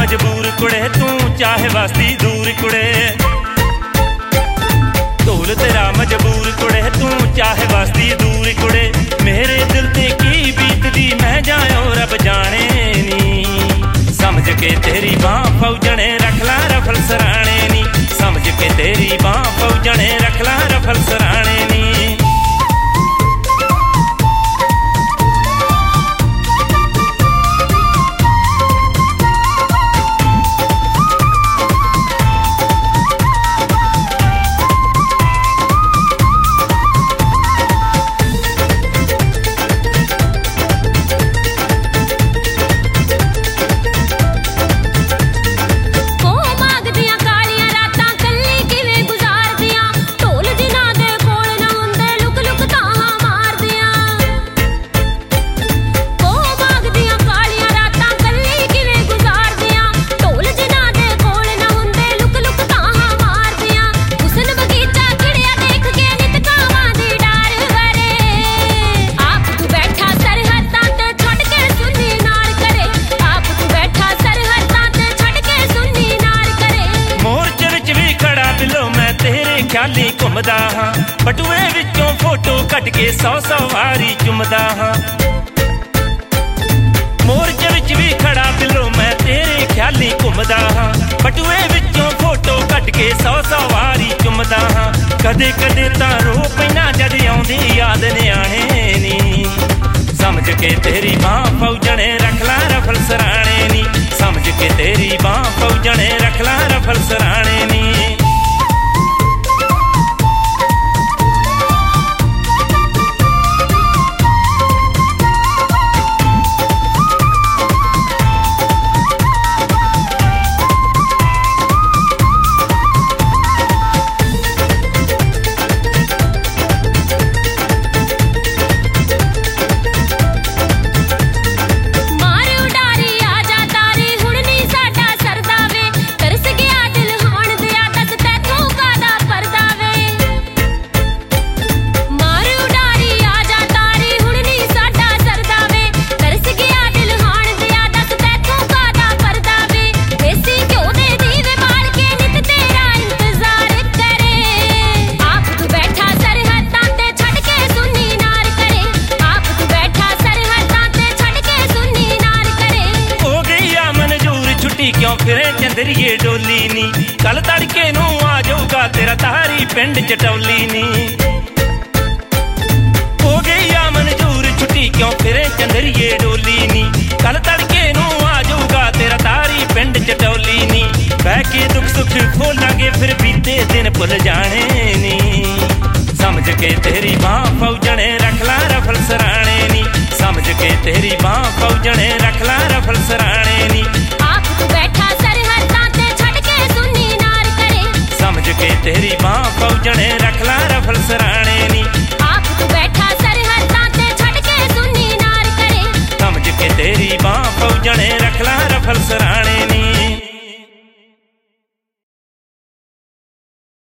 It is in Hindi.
मजबूर कुड़े तू चाहे वास्ती दूर कुड़े। ढोल तेरा मजबूर कुड़े तू चाहे वास्ती दूर कुड़े। मेरे दिल ते की बीतदी मैं जायो रब जाने नी। समझ के तेरी बां फौजने रखला रफल सराणे नी। समझ के तेरी बां फौजने रखला रफल सराणे नी। ख्याली घुमदा हां बटुए विचों फोटो कट के 100 वारी चुमदा हां। मोरचे विच भी खड़ा बिलो मैं तेरे ख्याली घुमदा हां। बटुए विचों फोटो कट के 100 वारी चुमदा हां। कदे कदे तां रो पैना जद आउंदी याद न्याणे नी। समझ के तेरी बां फौजने रखला रफल सराणे नी। समझ के तेरी बां फौजने रखला रफल सराणे नी। क्यों फिरे चंदरिए डोली नी। कल तड़के नू आ जाऊगा तेरा तारी पिंड चटौली नी। हो गई आ मंजूर छुट्टी क्यों फिरे चंदरिए डोली नी। कल तड़के नू आ जाऊगा तेरा तारी पिंड चटौली नी। बह के दुख सुख खोलांगे फिर बीते दिन भुल जाने नी। समझ के तेरी बां फौजने रखला रफल सराणे नी। समझ के तेरी बां फौजने रखला रफल सराणे नी। बैठा सरहदां ते छड़ के सुन्नी नार करे। समझ के तेरी बां फौजने